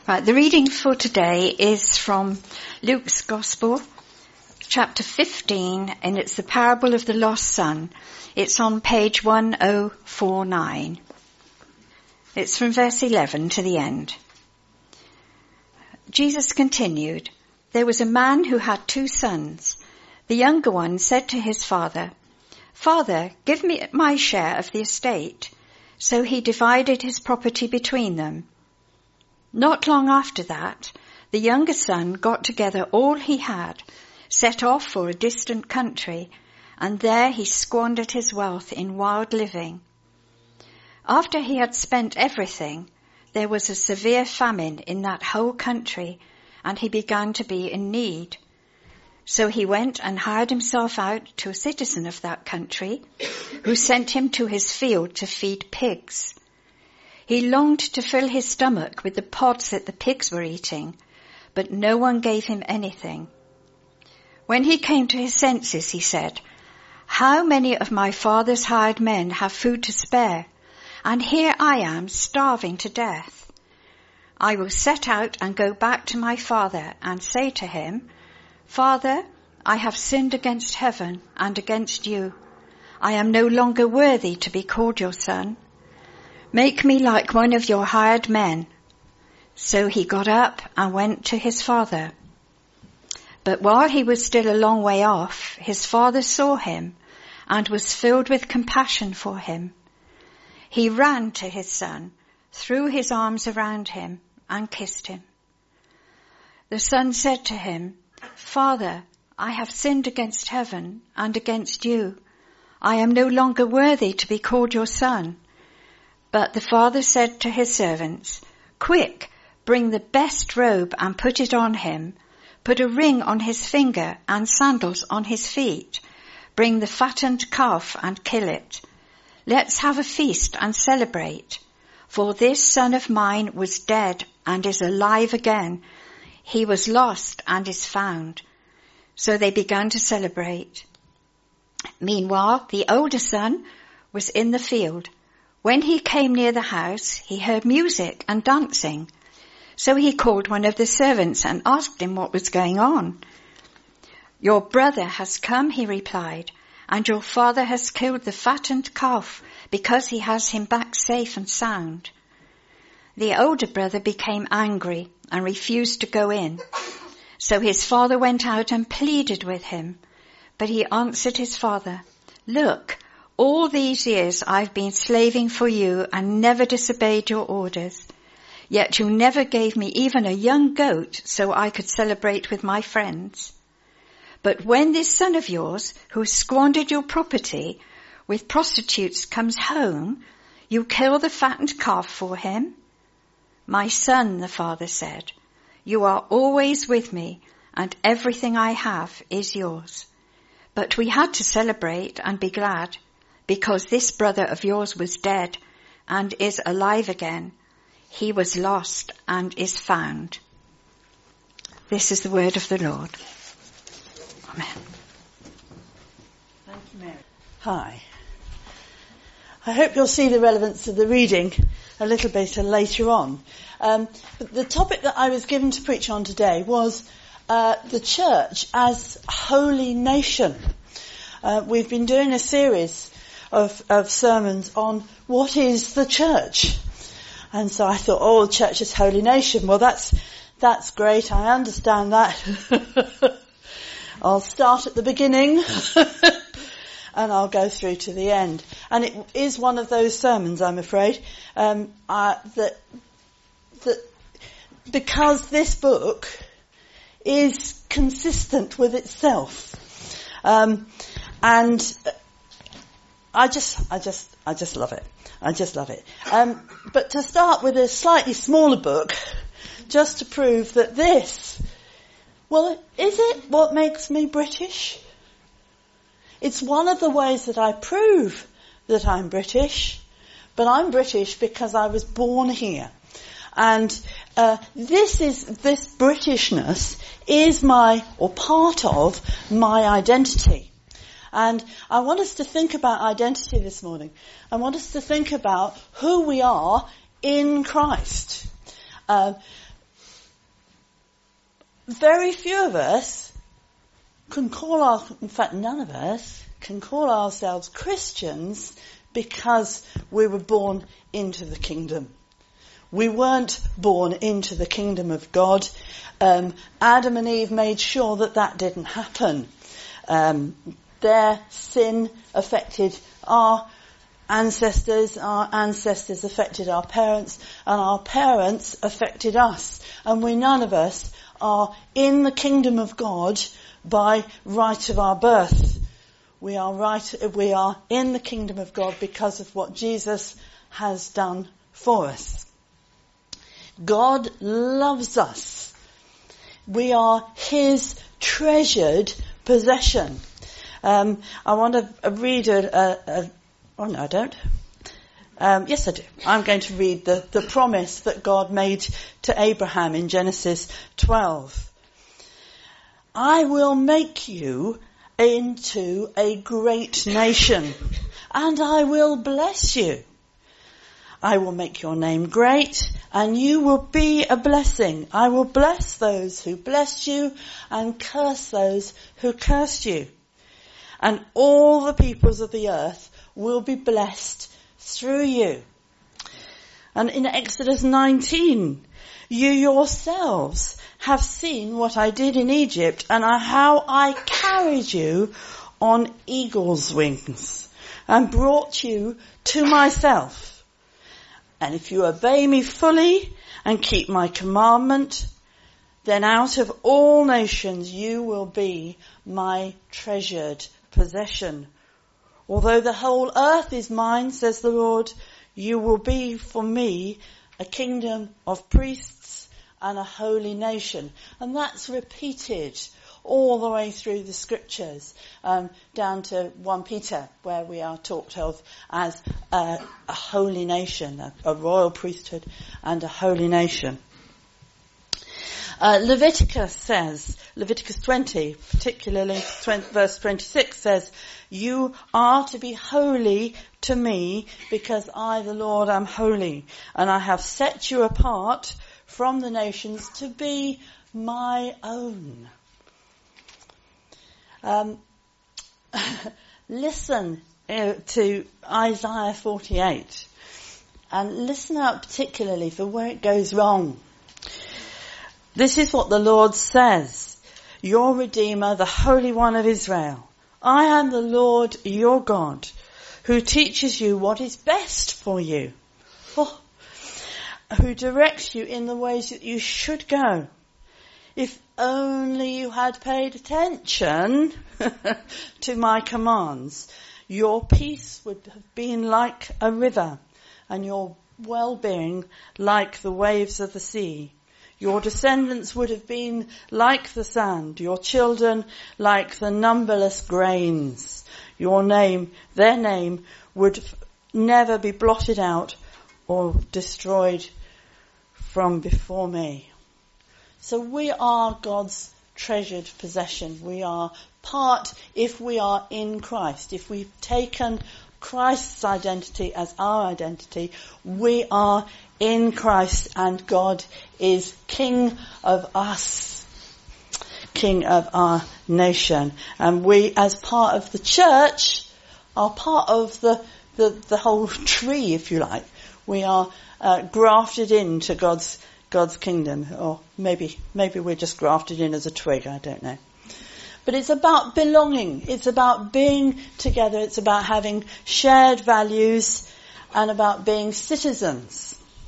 Right, the reading for today is from Luke's Gospel, chapter 15, and it's the parable of the lost son. It's on page 1049. It's from verse 11 to the end. Jesus continued, "There was a man who had 2 sons. The younger one said to his father, 'Father, give me my share of the estate.' So he divided his property between them. Not long after that, the younger son got together all he had, set off for a distant country, and there he squandered his wealth in wild living. After he had spent everything, there was a severe famine in that whole country, and he began to be in need. So he went and hired himself out to a citizen of that country, who sent him to his field to feed pigs. He longed to fill his stomach with the pods that the pigs were eating, but no one gave him anything. When he came to his senses, he said, 'How many of my father's hired men have food to spare, and here I am starving to death? I will set out and go back to my father and say to him, Father, I have sinned against heaven and against you. I am no longer worthy to be called your son. Make me like one of your hired men.' So he got up and went to his father. But while he was still a long way off, his father saw him and was filled with compassion for him. He ran to his son, threw his arms around him, and kissed him. The son said to him, 'Father, I have sinned against heaven and against you. I am no longer worthy to be called your son.' But the father said to his servants, 'Quick, bring the best robe and put it on him. Put a ring on his finger and sandals on his feet. Bring the fattened calf and kill it. Let's have a feast and celebrate. For this son of mine was dead and is alive again. He was lost and is found.' So they began to celebrate. Meanwhile, the older son was in the field. When he came near the house, he heard music and dancing. So he called one of the servants and asked him what was going on. 'Your brother has come,' he replied, 'and your father has killed the fattened calf because he has him back safe and sound.' The older brother became angry and refused to go in. So his father went out and pleaded with him. But he answered his father, 'Look, all these years I've been slaving for you and never disobeyed your orders. Yet you never gave me even a young goat so I could celebrate with my friends. But when this son of yours, who has squandered your property with prostitutes, comes home, you kill the fattened calf for him?' 'My son,' the father said, 'you are always with me and everything I have is yours. But we had to celebrate and be glad, because this brother of yours was dead and is alive again. He was lost and is found.' This is the word of the Lord. Amen. Thank you, Mary. Hi. I hope you'll see the relevance of the reading a little bit later on. But the topic that I was given to preach on today was the church as holy nation. We've been doing a series of sermons on what is the church. And so I thought, the church is holy nation. Well, that's great. I understand that. I'll start at the beginning and I'll go through to the end. And it is one of those sermons, I'm afraid, that because this book is consistent with itself. And I just love it. I just love it. But to start with a slightly smaller book, just to prove that is it what makes me British? It's one of the ways that I prove that I'm British, but I'm British because I was born here. And this Britishness is part of my identity. And I want us to think about identity this morning. I want us to think about who we are in Christ. very few of us can in fact none of us can call ourselves Christians because we were born into the kingdom. We weren't born into the kingdom of God. Adam and Eve made sure that didn't happen. Their sin affected our ancestors affected our parents, and our parents affected us. And none of us are in the kingdom of God by right of our birth. We are in the kingdom of God because of what Jesus has done for us. God loves us. We are his treasured possession. I want to read oh no, I don't. Yes, I do. I'm going to read the promise that God made to Abraham in Genesis 12. I will make you into a great nation, and I will bless you. I will make your name great, and you will be a blessing. I will bless those who bless you, and curse those who curse you. And all the peoples of the earth will be blessed through you. And in Exodus 19, you yourselves have seen what I did in Egypt, and how I carried you on eagle's wings and brought you to myself. And if you obey me fully and keep my commandment, then out of all nations you will be my treasured possession. Although the whole earth is mine, says the Lord, you will be for me a kingdom of priests and a holy nation. And that's repeated all the way through the scriptures, down to 1 Peter, where we are talked of as a holy nation, a royal priesthood and a holy nation. Leviticus 20, particularly verse 26 says, you are to be holy to me because I, the Lord, am holy, and I have set you apart from the nations to be my own. Listen to Isaiah 48 and listen out particularly for where it goes wrong. This is what the Lord says, your Redeemer, the Holy One of Israel. I am the Lord your God, who teaches you what is best for you, who directs you in the ways that you should go. If only you had paid attention to my commands, your peace would have been like a river, and your well-being like the waves of the sea. Your descendants would have been like the sand, your children like the numberless grains. Their name would never be blotted out or destroyed from before me. So we are God's treasured possession. We are part, if we are in Christ, if we've taken Christ's identity as our identity, we are in Christ, and God is King of us, King of our nation. And we, as part of the church, are part of the whole tree, if you like. We are grafted into God's kingdom, or maybe we're just grafted in as a twig, I don't know. But it's about belonging, it's about being together, it's about having shared values, and about being citizens.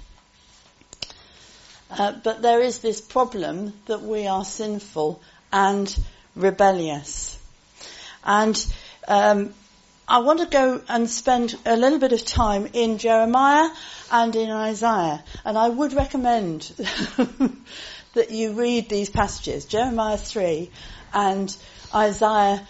But there is this problem that we are sinful and rebellious. And I want to go and spend a little bit of time in Jeremiah and in Isaiah. And I would recommend that you read these passages, Jeremiah 3 and Isaiah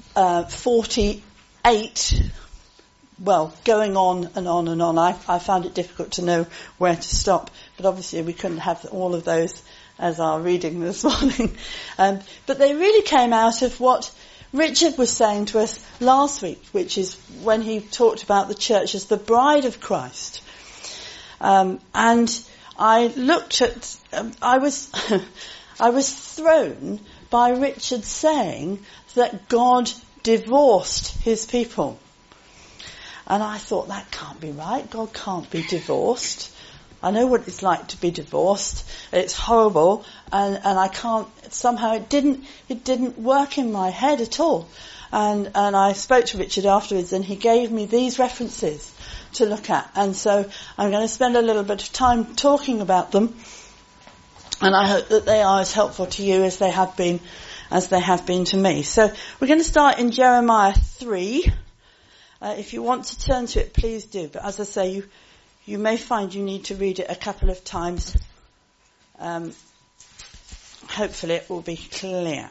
48. Well, going on and on and on. I found it difficult to know where to stop, but obviously we couldn't have all of those as our reading this morning. But they really came out of what Richard was saying to us last week, which is when he talked about the church as the bride of Christ. And I looked at, I was thrown by Richard saying that God divorced his people. And I thought, that can't be right. God can't be divorced. I know what it's like to be divorced. It's horrible, and I can't, somehow it didn't work in my head at all. And I spoke to Richard afterwards, and he gave me these references to look at. And so I'm going to spend a little bit of time talking about them, and I hope that they are as helpful to you as they have been to me. So we're going to start in Jeremiah 3. If you want to turn to it, please do. But as I say, you may find you need to read it a couple of times. Hopefully it will be clear.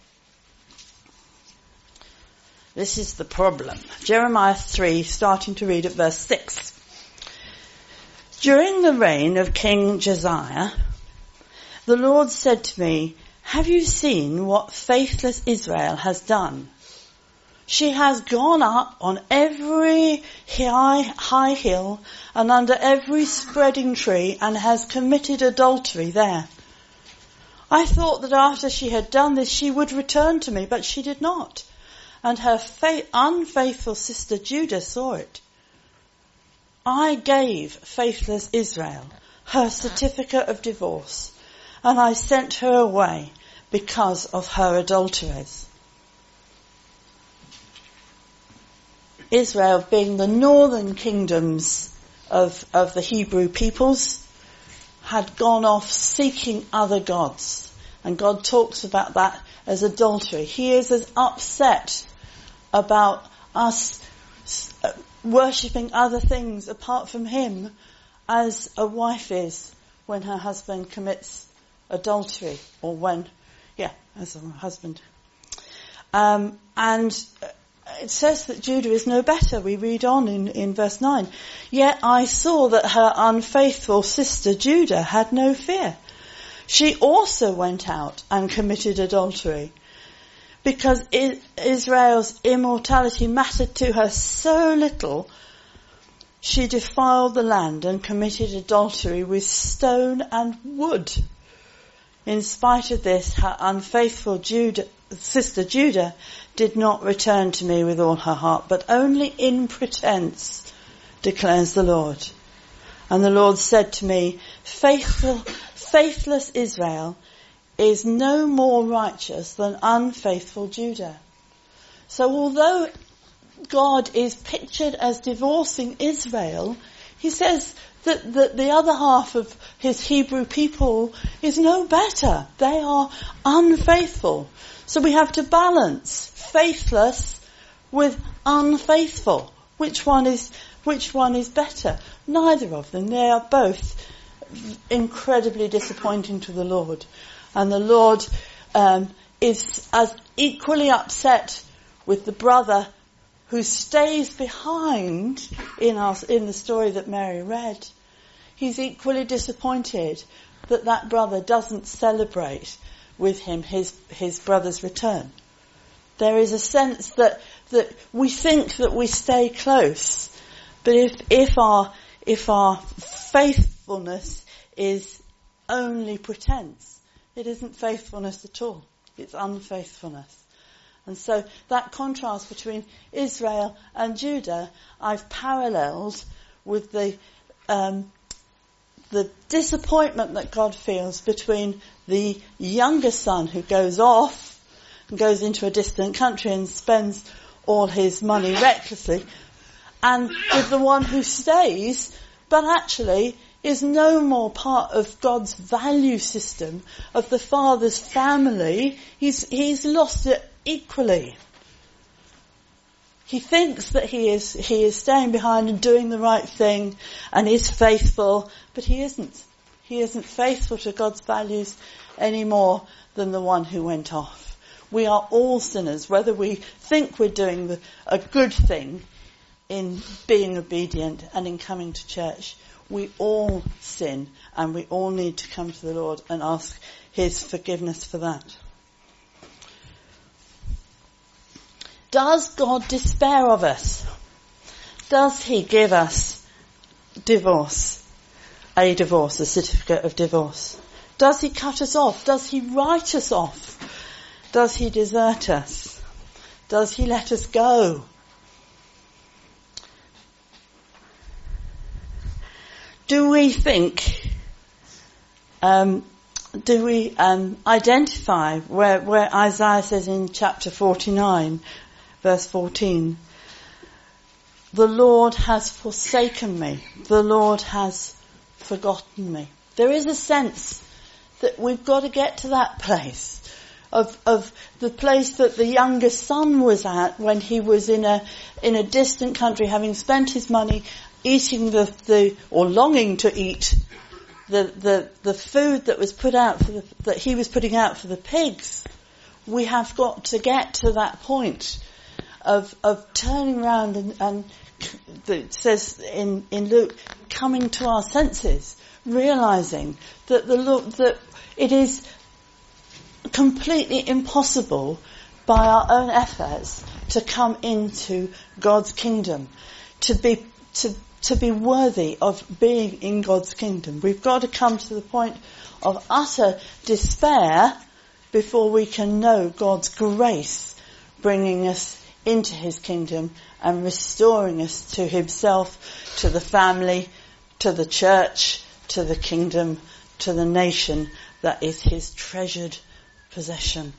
This is the problem. Jeremiah 3, starting to read at verse 6. During the reign of King Josiah, the Lord said to me, "Have you seen what faithless Israel has done? She has gone up on every high hill and under every spreading tree and has committed adultery there. I thought that after she had done this she would return to me, but she did not. And her unfaithful sister Judah saw it. I gave faithless Israel her certificate of divorce, and I sent her away because of her adulteries." Israel being the northern kingdoms of the Hebrew peoples had gone off seeking other gods. And God talks about that as adultery. He is as upset about us worshipping other things apart from him as a wife is when her husband commits adultery, or as a husband. And it says that Judah is no better. We read on in verse 9. "Yet I saw that her unfaithful sister Judah had no fear. She also went out and committed adultery. Because Israel's immorality mattered to her so little, she defiled the land and committed adultery with stone and wood. In spite of this, her unfaithful sister Judah did not return to me with all her heart, but only in pretense, declares the Lord. And the Lord said to me, faithless Israel is no more righteous than unfaithful Judah." So although God is pictured as divorcing Israel, he says that the other half of his Hebrew people is no better. They are unfaithful. So we have to balance faithless with unfaithful. Which one is better? Neither of them. They are both incredibly disappointing to the Lord. And the Lord is as equally upset with the brother who stays behind in the story that Mary read. He's equally disappointed that brother doesn't celebrate with him his brother's return. There is a sense that we think that we stay close, but if our faithfulness is only pretense, it isn't faithfulness at all. It's unfaithfulness. And so that contrast between Israel and Judah, I've paralleled with the disappointment that God feels between the younger son who goes off and goes into a distant country and spends all his money recklessly, and with the one who stays, but actually is no more part of God's value system, of the Father's family. He's lost it equally. He thinks that he is staying behind and doing the right thing and is faithful, but he isn't. He isn't faithful to God's values any more than the one who went off. We are all sinners, whether we think we're doing a good thing in being obedient and in coming to church. We all sin, and we all need to come to the Lord and ask his forgiveness for that. Does God despair of us? Does he give us a certificate of divorce? Does he cut us off? Does he write us off? Does he desert us? Does he let us go? Do we think, identify where Isaiah says in chapter 49, verse 14, the Lord has forsaken me, the Lord has forgotten me. There is a sense that we've got to get to that place of the place that the youngest son was at when he was in a distant country, having spent his money eating or longing to eat the food that was put out that he was putting out for the pigs. We have got to get to that point of turning around and it says in Luke, coming to our senses, realizing that it is completely impossible by our own efforts to come into God's kingdom, to be worthy of being in God's kingdom. We've got to come to the point of utter despair before we can know God's grace bringing us into his kingdom and restoring us to himself, to the family, to the church, to the kingdom, to the nation that is his treasured possession.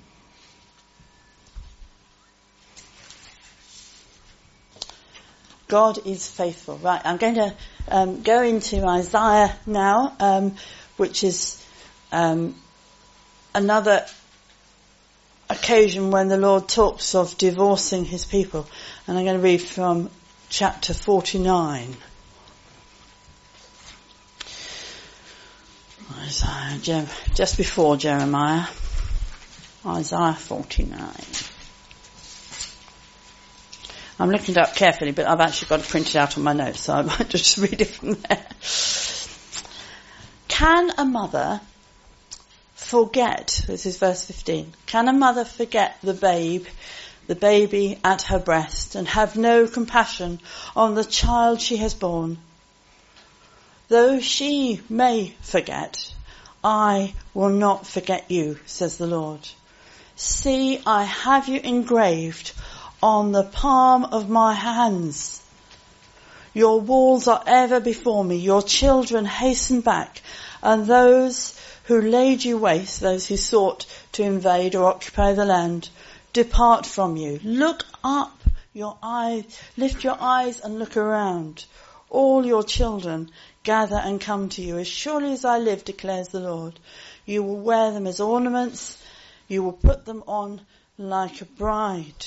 God is faithful. Right, I'm going to go into Isaiah now, which is another occasion when the Lord talks of divorcing his people. And I'm going to read from chapter 49. Isaiah, just before Jeremiah. Isaiah 49. I'm looking it up carefully, but I've actually got it printed out on my notes, so I might just read it from there. Can a mother forget, this is verse 15, can a mother forget the baby at her breast, and have no compassion on the child she has borne? Though she may forget, I will not forget you, says the Lord. See, I have you engraved on the palm of my hands. Your walls are ever before me. Your children hasten back, and those who laid you waste, those who sought to invade or occupy the land, depart from you. Look up your eyes, lift your eyes and look around. All your children gather and come to you. As surely as I live, declares the Lord, you will wear them as ornaments. You will put them on like a bride.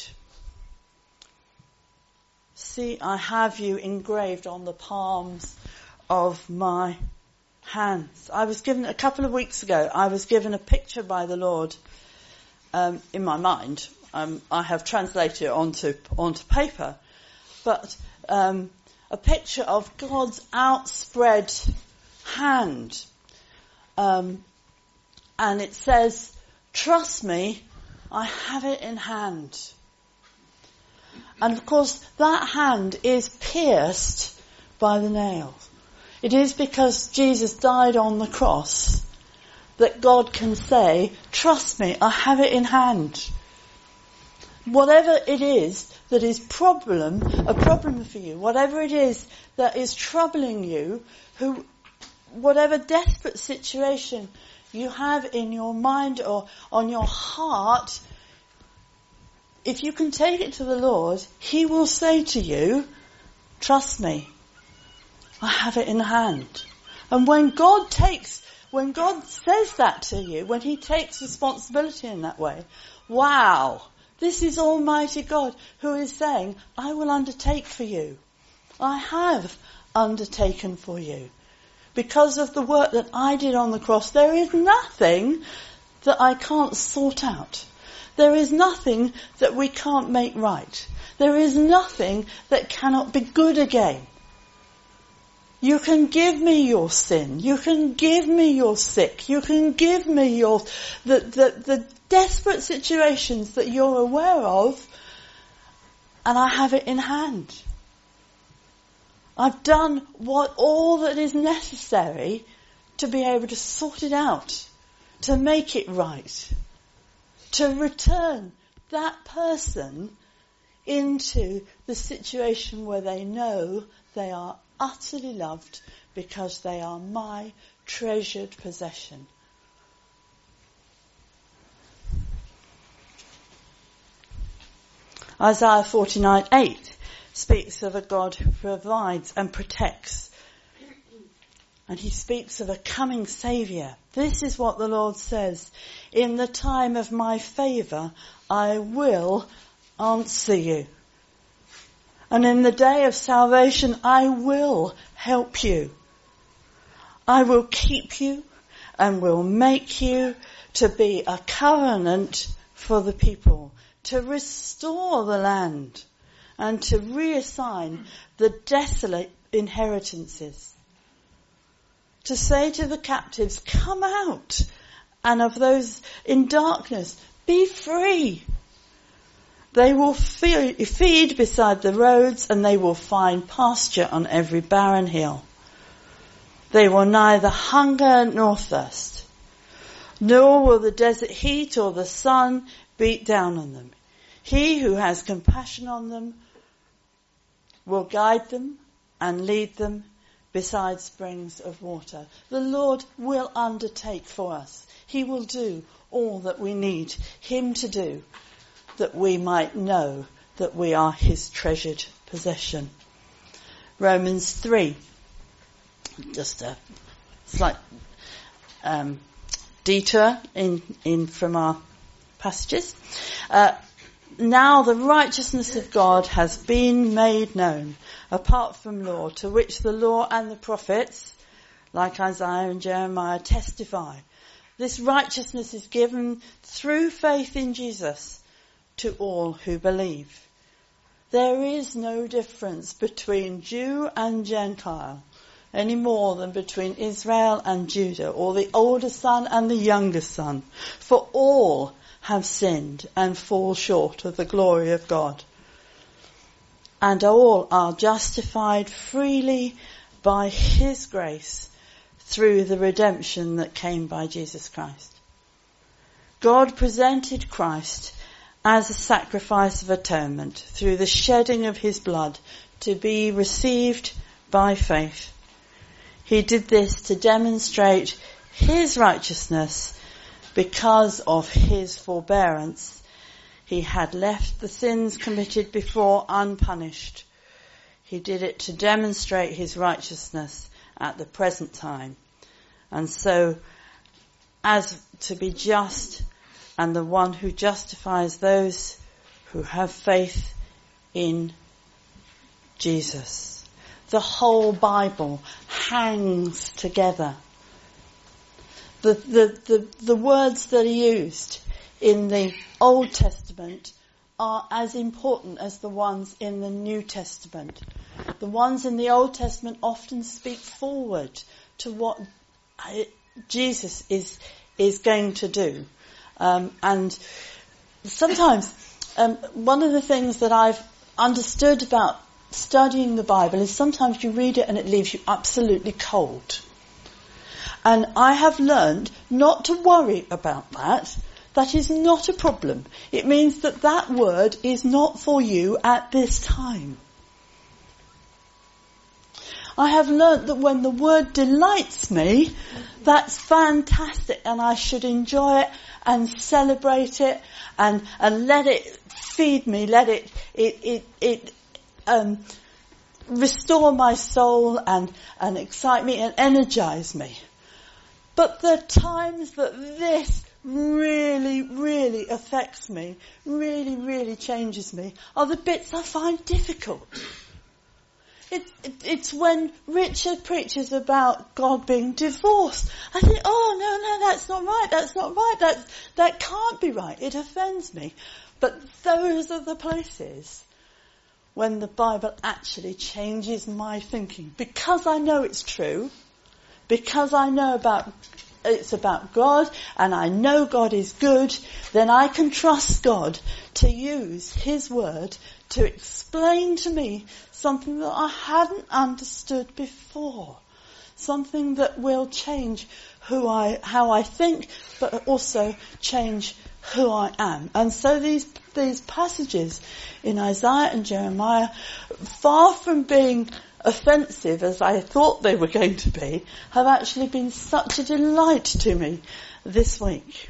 See, I have you engraved on the palms of my hands. I was given, a couple of weeks ago, I was given a picture by the Lord in my mind. I have translated it onto paper. But a picture of God's outspread hand. And it says, trust me, I have it in hand. And of course, that hand is pierced by the nails. It is because Jesus died on the cross that God can say, trust me, I have it in hand. Whatever it is that is a problem for you, whatever it is that is troubling you, whatever desperate situation you have in your mind or on your heart, if you can take it to the Lord, he will say to you, trust me, I have it in hand. And when God says that to you, when he takes responsibility in that way, wow, this is Almighty God who is saying, I will undertake for you. I have undertaken for you. Because of the work that I did on the cross, there is nothing that I can't sort out. There is nothing that we can't make right. There is nothing that cannot be good again. You can give me your sin. You can give me your sick. You can give me the desperate situations that you're aware of, and I have it in hand. I've done all that is necessary to be able to sort it out, to make it right, to return that person into the situation where they know they are utterly loved because they are my treasured possession. Isaiah 49:8 speaks of a God who provides and protects. And he speaks of a coming Saviour. This is what the Lord says: in the time of my favour, I will answer you. And in the day of salvation, I will help you. I will keep you and will make you to be a covenant for the people, to restore the land and to reassign the desolate inheritances. To say to the captives, come out, and of those in darkness, be free. They will feed beside the roads, and they will find pasture on every barren hill. They will neither hunger nor thirst, nor will the desert heat or the sun beat down on them. He who has compassion on them will guide them and lead them beside springs of water. The Lord will undertake for us. He will do all that we need him to do, that we might know that we are his treasured possession. Romans 3. Just a slight detour in from our passages. Now the righteousness of God has been made known, apart from law, to which the law and the prophets, like Isaiah and Jeremiah, testify. This righteousness is given through faith in Jesus to all who believe. There is no difference between Jew and Gentile, any more than between Israel and Judah, or the older son and the younger son, for all have sinned and fall short of the glory of God. And all are justified freely by his grace through the redemption that came by Jesus Christ. God presented Christ as a sacrifice of atonement through the shedding of his blood to be received by faith. He did this to demonstrate his righteousness because of his forbearance. He had left the sins committed before unpunished. He did it to demonstrate his righteousness at the present time, and so as to be just and the one who justifies those who have faith in Jesus. The whole Bible hangs together. The words that are used in the Old Testament are as important as the ones in the New Testament. The ones in the Old Testament often speak forward to what Jesus is going to do. And sometimes one of the things that I've understood about studying the Bible is sometimes you read it and it leaves you absolutely cold. And I have learned not to worry about that. That is not a problem. It means that that word is not for you at this time. I have learnt that when the word delights me, that's fantastic, and I should enjoy it and celebrate it and let it feed me, let it restore my soul and excite me and energize me. But the times that this really, really affects me, really, really changes me, are the bits I find difficult. It's when Richard preaches about God being divorced. I think, oh, no, that's not right, that can't be right. It offends me. But those are the places when the Bible actually changes my thinking. Because I know it's true, because I know it's about God, and I know God is good, then I can trust God to use his word to explain to me something that I hadn't understood before. something that will change how I think, but also change who I am. And so these passages in Isaiah and Jeremiah, far from being offensive as I thought they were going to be, have actually been such a delight to me this week.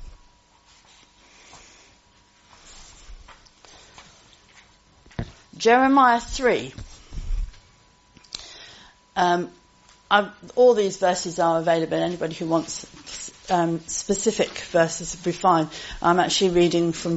Jeremiah 3. All these verses are available. Anybody who wants specific verses would be fine. I'm actually reading from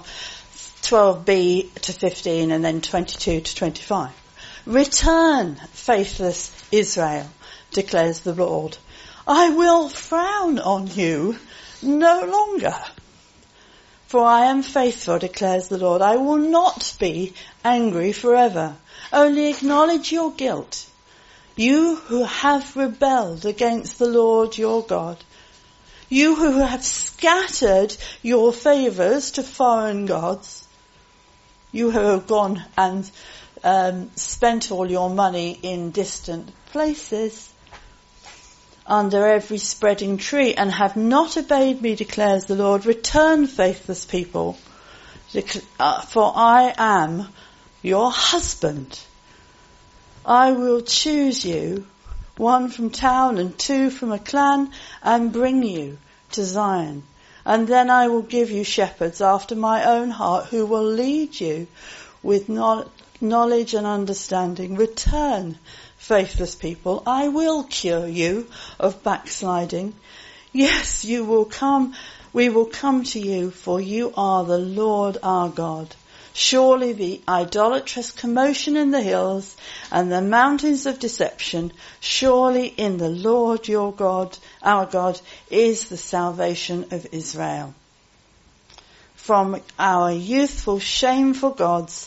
12b to 15 and then 22 to 25. Return, faithless Israel, declares the Lord. I will frown on you no longer. For I am faithful, declares the Lord. I will not be angry forever. Only acknowledge your guilt. You who have rebelled against the Lord your God. You who have scattered your favours to foreign gods. You who have gone and spent all your money in distant places, under every spreading tree, and have not obeyed me, declares the Lord. Return, faithless people, for I am your husband. I will choose you, one from town and two from a clan, and bring you to Zion. And then I will give you shepherds after my own heart, who will lead you with knowledge and understanding. Return, faithless people. I will cure you of backsliding. Yes, we will come to you, for you are the Lord our God. Surely the idolatrous commotion in the hills and the mountains of deception, surely in the Lord your God, our God, is the salvation of Israel. From our youthful, shameful gods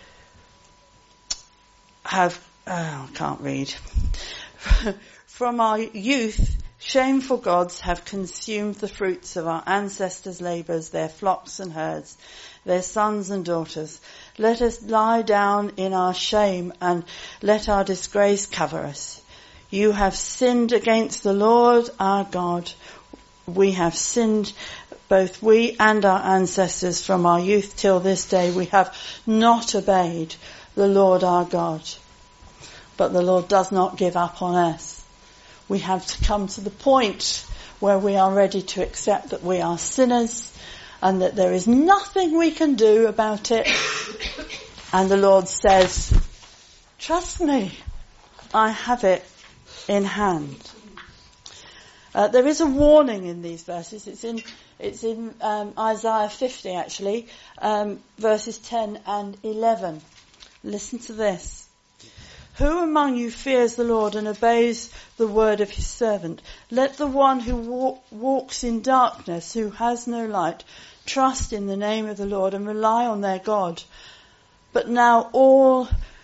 From our youth, shameful gods have consumed the fruits of our ancestors' labours, their flocks and herds, their sons and daughters. Let us lie down in our shame and let our disgrace cover us. You have sinned against the Lord our God. We have sinned, both we and our ancestors, from our youth till this day. We have not obeyed the Lord our God. But the Lord does not give up on us. We have to come to the point where we are ready to accept that we are sinners and that there is nothing we can do about it. And the Lord says, trust me, I have it in hand. There is a warning in these verses. It's in Isaiah 50 actually, verses 10 and 11. Listen to this. Who among you fears the Lord and obeys the word of his servant? Let the one who walks in darkness, who has no light, trust in the name of the Lord and rely on their God. But now all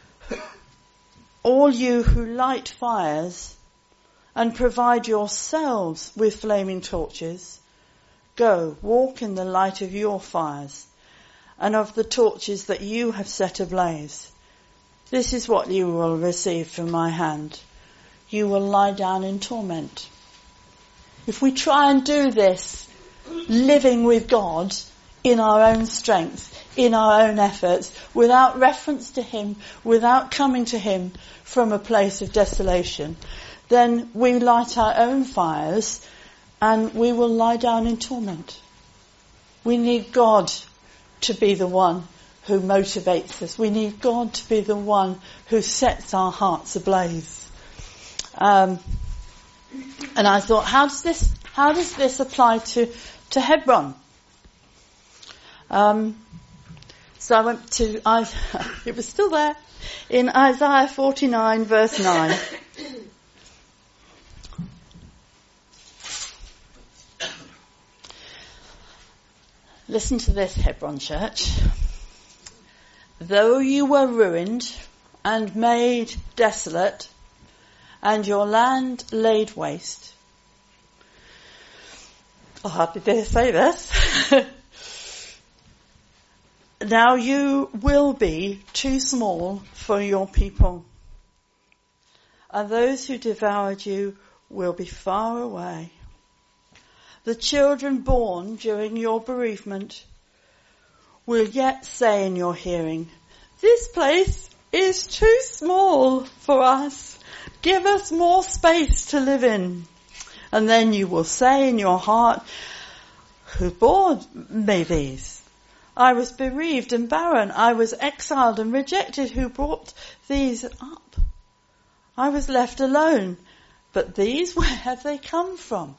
you who light fires and provide yourselves with flaming torches, go, walk in the light of your fires and of the torches that you have set ablaze. This is what you will receive from my hand. You will lie down in torment. If we try and do this, living with God in our own strength, in our own efforts, without reference to him, without coming to him from a place of desolation, then we light our own fires and we will lie down in torment. We need God to be the one who motivates us. We need God to be the one who sets our hearts ablaze. And I thought, how does this apply to Hebron? So I went to, it was still there, in Isaiah 49 verse 9. Listen to this, Hebron Church. Though you were ruined and made desolate, and your land laid waste. I'll hardly dare say this. Now you will be too small for your people. and those who devoured you will be far away. The children born during your bereavement will yet say in your hearing, "This place is too small for us. Give us more space to live in." And then you will say in your heart, "Who bore me these? I was bereaved and barren. I was exiled and rejected. Who brought these up? I was left alone. But these, where have they come from?"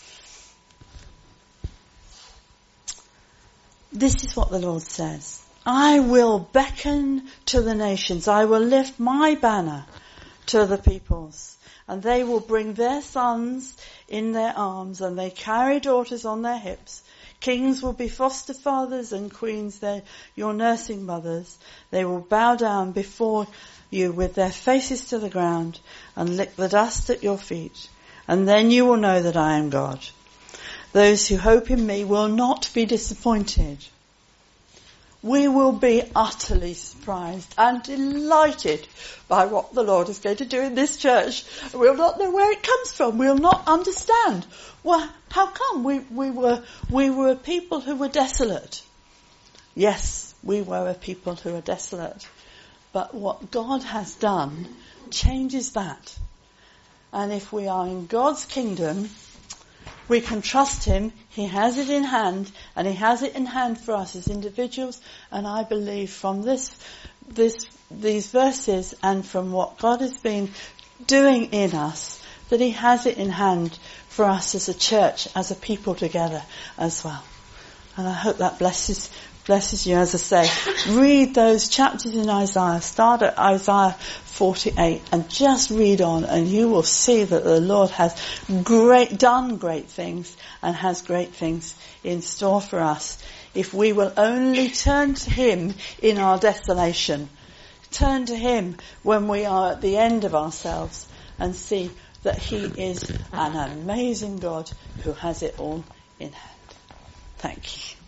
This is what the Lord says. "I will beckon to the nations. I will lift my banner to the peoples. And they will bring their sons in their arms, and they carry daughters on their hips. Kings will be foster fathers, and queens your nursing mothers. They will bow down before you with their faces to the ground and lick the dust at your feet. And then you will know that I am God. Those who hope in me will not be disappointed." We will be utterly surprised and delighted by what the Lord is going to do in this church. We'll not know where it comes from. We'll not understand. Well, how come we were a people who were desolate? Yes, we were a people who are desolate. But what God has done changes that. And if we are in God's kingdom, we can trust him. He has it in hand, and he has it in hand for us as individuals. And I believe from these verses and from what God has been doing in us, that he has it in hand for us as a church, as a people together as well. And I hope that blesses you. As I say, read those chapters in Isaiah. Start at Isaiah 48 and just read on, and you will see that the Lord has done great things and has great things in store for us. If we will only turn to him in our desolation, turn to him when we are at the end of ourselves, and see that he is an amazing God who has it all in hand. Thank you.